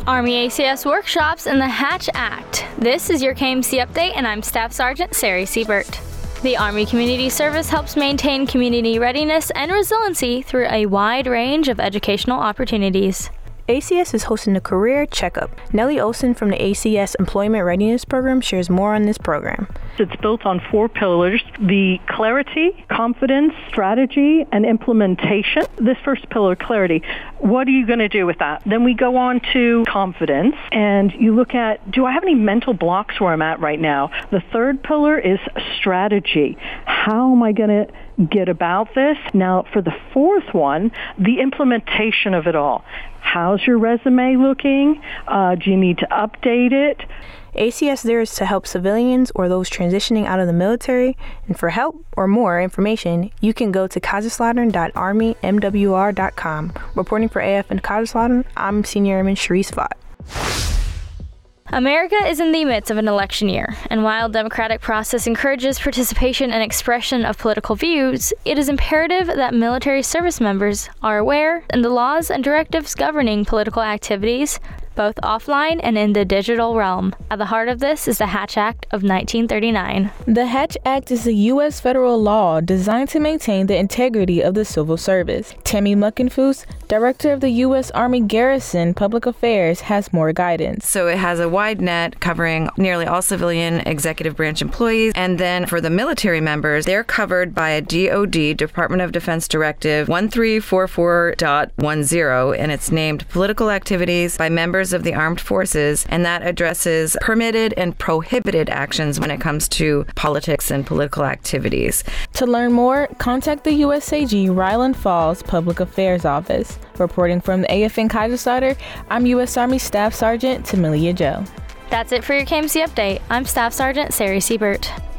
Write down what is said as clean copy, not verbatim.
Army ACS workshops and the Hatch Act. This is your KMC update, and I'm Staff Sergeant Sari Siebert. The Army Community Service helps maintain community readiness and resiliency through a wide range of educational opportunities. ACS is hosting a career checkup. Nellie Olson from the ACS Employment Readiness Program shares more on this program. It's built on 4 pillars: the clarity, confidence, strategy, and implementation. This first pillar, clarity, what are you going to do with that? Then we go on to confidence, and you look at, do I have any mental blocks where I'm at right now? The third pillar is strategy. How am I going to get about this? Now, for the fourth one, the implementation of it all. How's your resume looking? Do you need to update it? ACS there is to help civilians or those transitioning out of the military. And for help or more information, you can go to kaiserslautern.armymwr.com. Reporting for AF in Kaiserslautern, I'm Senior Airman Sharice Vaught. America is in the midst of an election year, and while the democratic process encourages participation and expression of political views, it is imperative that military service members are aware of the laws and directives governing political activities, both offline and in the digital realm. At the heart of this is the Hatch Act of 1939. The Hatch Act is a U.S. federal law designed to maintain the integrity of the civil service. Tammy Muckenfoos, Director of the U.S. Army Garrison Public Affairs, has more guidance. So it has a wide net covering nearly all civilian executive branch employees. And then for the military members, they're covered by a DoD, Department of Defense Directive 1344.10, and it's named Political Activities by Members of the Armed Forces, and that addresses permitted and prohibited actions when it comes to politics and political activities. To learn more, contact the USAG Ryland Falls Public Affairs Office. Reporting from the AFN Kaiserslautern, I'm U.S. Army Staff Sergeant Tamilia Joe. That's it for your KMC update. I'm Staff Sergeant Sari Siebert.